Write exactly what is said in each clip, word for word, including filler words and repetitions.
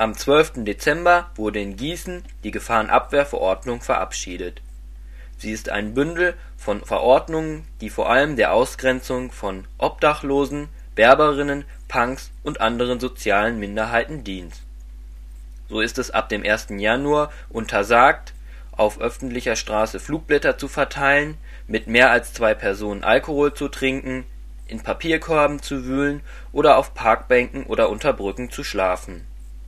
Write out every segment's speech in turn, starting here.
Am zwölften Dezember wurde in Gießen die Gefahrenabwehrverordnung verabschiedet. Sie ist ein Bündel von Verordnungen, die vor allem der Ausgrenzung von Obdachlosen, Berberinnen, Punks und anderen sozialen Minderheiten dient. So ist es ab dem ersten Januar untersagt, auf öffentlicher Straße Flugblätter zu verteilen, mit mehr als zwei Personen Alkohol zu trinken, in Papierkörben zu wühlen oder auf Parkbänken oder unter Brücken zu schlafen.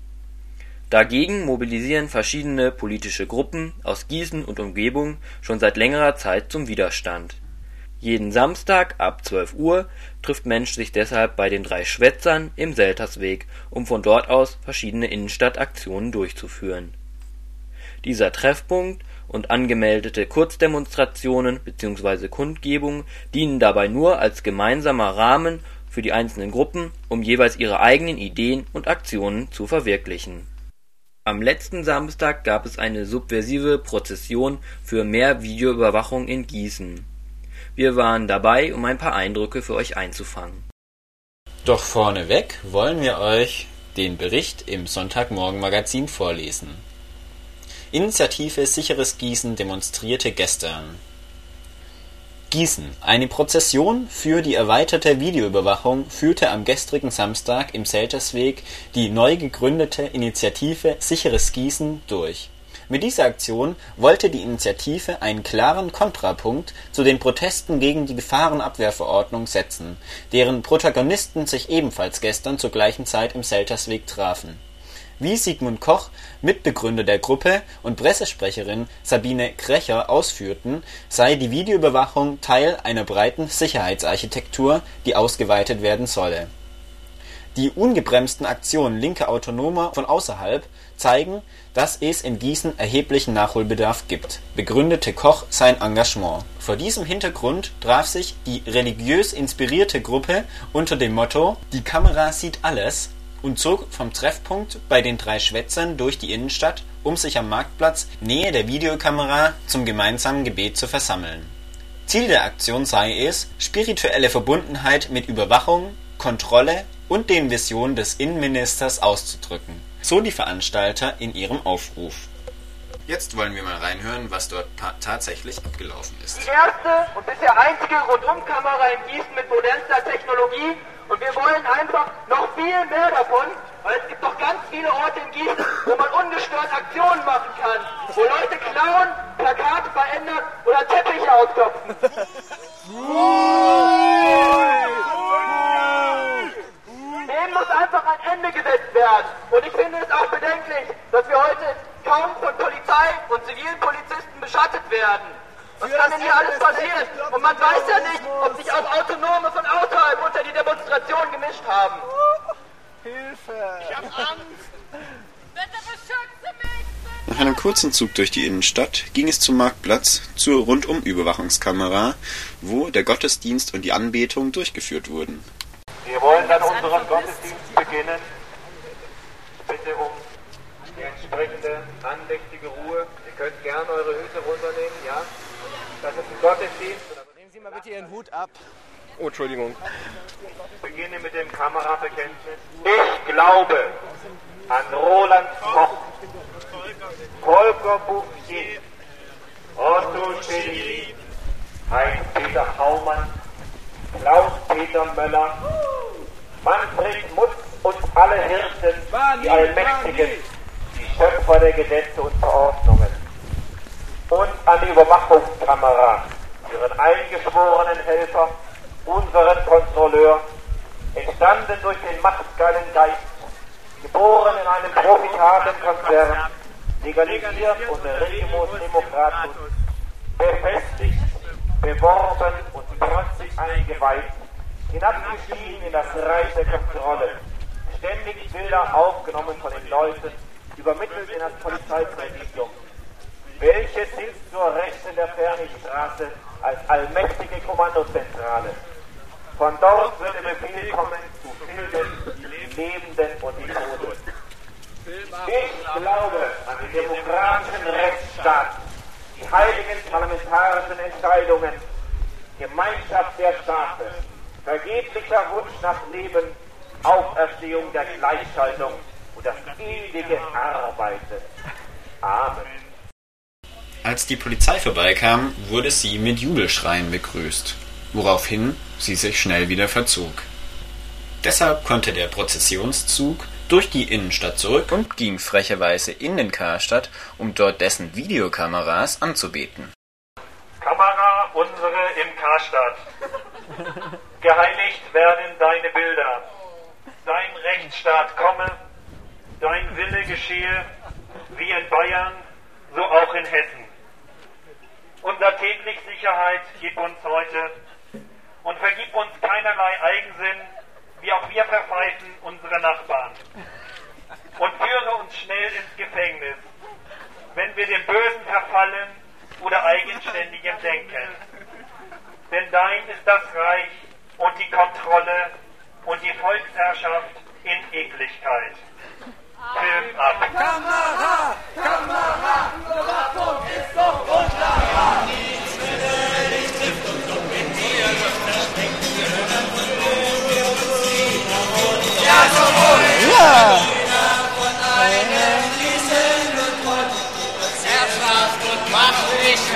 Dagegen mobilisieren verschiedene politische Gruppen aus Gießen und Umgebung schon seit längerer Zeit zum Widerstand. Jeden Samstag ab zwölf Uhr trifft Mensch sich deshalb bei den drei Schwätzern im Seltersweg, um von dort aus verschiedene Innenstadtaktionen durchzuführen. Dieser Treffpunkt und angemeldete Kurzdemonstrationen bzw. Kundgebungen dienen dabei nur als gemeinsamer Rahmen für die einzelnen Gruppen, um jeweils ihre eigenen Ideen und Aktionen zu verwirklichen. Am letzten Samstag gab es eine subversive Prozession für mehr Videoüberwachung in Gießen. Wir waren dabei, um ein paar Eindrücke für euch einzufangen. Doch vorneweg wollen wir euch den Bericht im Sonntagmorgen-Magazin vorlesen. Initiative Sicheres Gießen demonstrierte gestern. Gießen: Eine Prozession für die erweiterte Videoüberwachung führte am gestrigen Samstag im Seltersweg die neu gegründete Initiative Sicheres Gießen durch. Mit dieser Aktion wollte die Initiative einen klaren Kontrapunkt zu den Protesten gegen die Gefahrenabwehrverordnung setzen, deren Protagonisten sich ebenfalls gestern zur gleichen Zeit im Seltersweg trafen. Wie Sigmund Koch, Mitbegründer der Gruppe, und Pressesprecherin Sabine Krecher ausführten, sei die Videoüberwachung Teil einer breiten Sicherheitsarchitektur, die ausgeweitet werden solle. Die ungebremsten Aktionen linker Autonomer von außerhalb zeigen, dass es in Gießen erheblichen Nachholbedarf gibt, begründete Koch sein Engagement. Vor diesem Hintergrund traf sich die religiös inspirierte Gruppe unter dem Motto »Die Kamera sieht alles« und zog vom Treffpunkt bei den drei Schwätzern durch die Innenstadt, um sich am Marktplatz Nähe der Videokamera zum gemeinsamen Gebet zu versammeln. Ziel der Aktion sei es, spirituelle Verbundenheit mit Überwachung, Kontrolle und den Visionen des Innenministers auszudrücken, so die Veranstalter in ihrem Aufruf. Jetzt wollen wir mal reinhören, was dort ta- tatsächlich abgelaufen ist. Die erste und bisher einzige Rundumkamera in Gießen mit modernster Technologie, und wir wollen einfach noch viel mehr davon, weil es gibt noch ganz viele Orte in Gießen, wo man ungestört Aktionen machen kann, wo Leute klauen, Plakate verändern oder Teppiche ausklopfen. Dem muss einfach ein Ende gesetzt werden. Und ich finde es auch bedenklich, dass wir heute kaum von Polizei und zivilen Polizisten beschattet werden. Was kann denn hier alles passieren? Und man weiß ja nicht, ob sich auch Autonome von außerhalb unter die Demonstration gemischt haben. Hilfe! Ich hab Angst! Bitte beschütze mich! Nach einem kurzen Zug durch die Innenstadt ging es zum Marktplatz, zur Rundum-Überwachungskamera, wo der Gottesdienst und die Anbetung durchgeführt wurden. Wir wollen dann unseren Gottesdienst beginnen. Bitte um die entsprechende andächtige Ruhe. Ihr könnt gerne eure Hüte runternehmen, ja? Das ist ein Gottesdienst. Nehmen Sie mal bitte Ihren Hut ab. Oh, Entschuldigung. Ich beginne mit dem Kamerabekenntnis. Ich glaube an Roland Koch, Volker Bouffier, Otto Schily, Heinz-Peter Haumann, Klaus-Peter Möller, Manfred Mutz und alle Hirten, die Allmächtigen, die Schöpfer der Gesetze und Verordnungen. Und an die Überwachungskamera, ihren eingeschworenen Helfer, unseren Kontrolleur, entstanden durch den machtgeilen Geist, geboren in einem profitablen Konzern, legalisiert unter Regimus Democratus, befestigt, beworben und trotzig eingeweiht, hinabgestiegen in das Reich der Kontrolle, ständig Bilder aufgenommen von den Leuten, übermittelt in das Polizeipräsidium, welche sitzt zur Rechten der Fernstraße als allmächtige Kommandozentrale. Von dort wird der Befehl kommen zu filmen die Lebenden und die Toten. Ich glaube an den demokratischen Rechtsstaat, die heiligen parlamentarischen Entscheidungen, Gemeinschaft der Staaten, vergeblicher Wunsch nach Leben, Auferstehung der Gleichschaltung und das ewige Arbeiten. Amen. Als die Polizei vorbeikam, wurde sie mit Jubelschreien begrüßt, woraufhin sie sich schnell wieder verzog. Deshalb konnte der Prozessionszug durch die Innenstadt zurück und ging frecherweise in den Karstadt, um dort dessen Videokameras anzubeten. Kamera unsere im Karstadt. Geheiligt werden deine Bilder. Dein Rechtsstaat komme, dein Wille geschehe, wie in Bayern, so auch in Hessen. Unser täglich Sicherheit gib uns heute und vergib uns keinerlei Eigensinn, wie auch wir verpfeifen unsere Nachbarn. Und führe uns schnell ins Gefängnis, wenn wir dem Bösen verfallen oder eigenständigem Denken. Denn dein ist das Reich und die Kontrolle und die Volksherrschaft in Eglichkeit. Film ab. Kamera! Kamera! Überwachung ist doch wunderbar! Ja, jawohl! Ja! Herrschaft und Macht nicht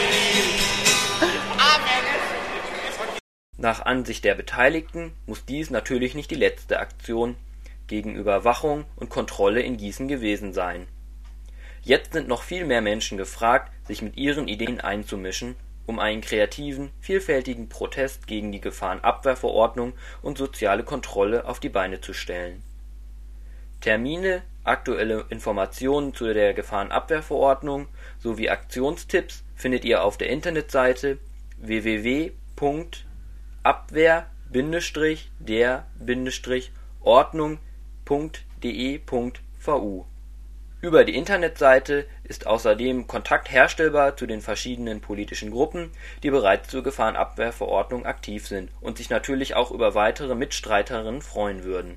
Nach Ansicht der Beteiligten muss dies natürlich nicht die letzte Aktion gegen Überwachung und Kontrolle in Gießen gewesen sein. Jetzt sind noch viel mehr Menschen gefragt, sich mit ihren Ideen einzumischen, um einen kreativen, vielfältigen Protest gegen die Gefahrenabwehrverordnung und soziale Kontrolle auf die Beine zu stellen. Termine, aktuelle Informationen zu der Gefahrenabwehrverordnung sowie Aktionstipps findet ihr auf der Internetseite w w w punkt abwehr der ordnung punkt de punkt v u. Über die Internetseite ist außerdem Kontakt herstellbar zu den verschiedenen politischen Gruppen, die bereits zur Gefahrenabwehrverordnung aktiv sind und sich natürlich auch über weitere Mitstreiterinnen freuen würden